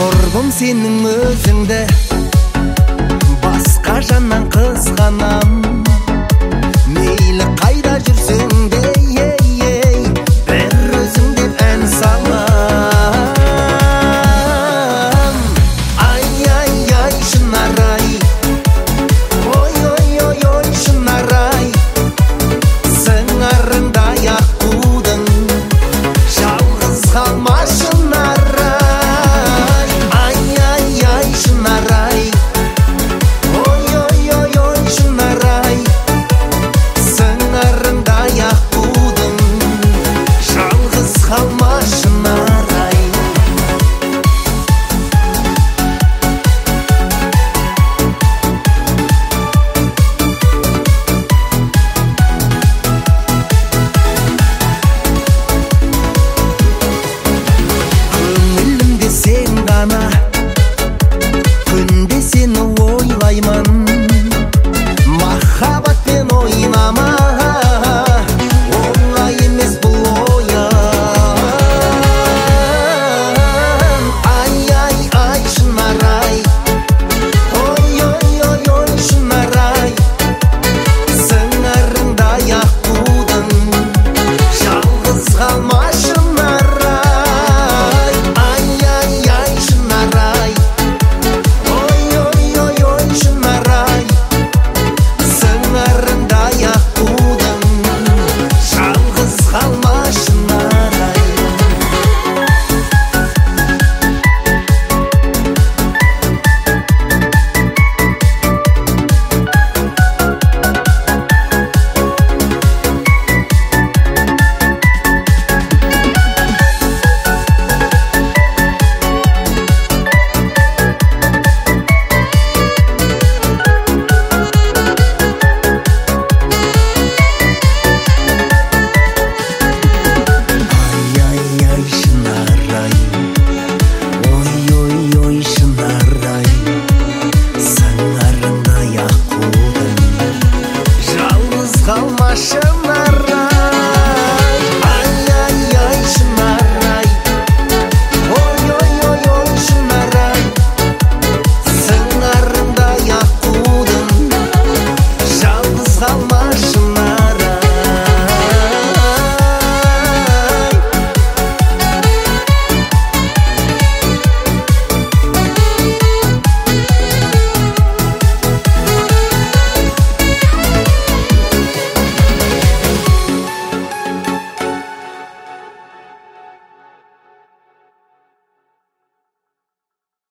Құрбым сенің өзіңді басқа жаннан қызғанам. Мейлі қайда жүрсең де бір өзің деп ән салам. Ай, шынарай, ой, шынарай, сыңарындай аққудың жалғыз қалма шынарай. Ай, шынарай, ой, шынарай, сыңарындай аққудың жалғыз қалма шынарай. Көңілімде сен ғана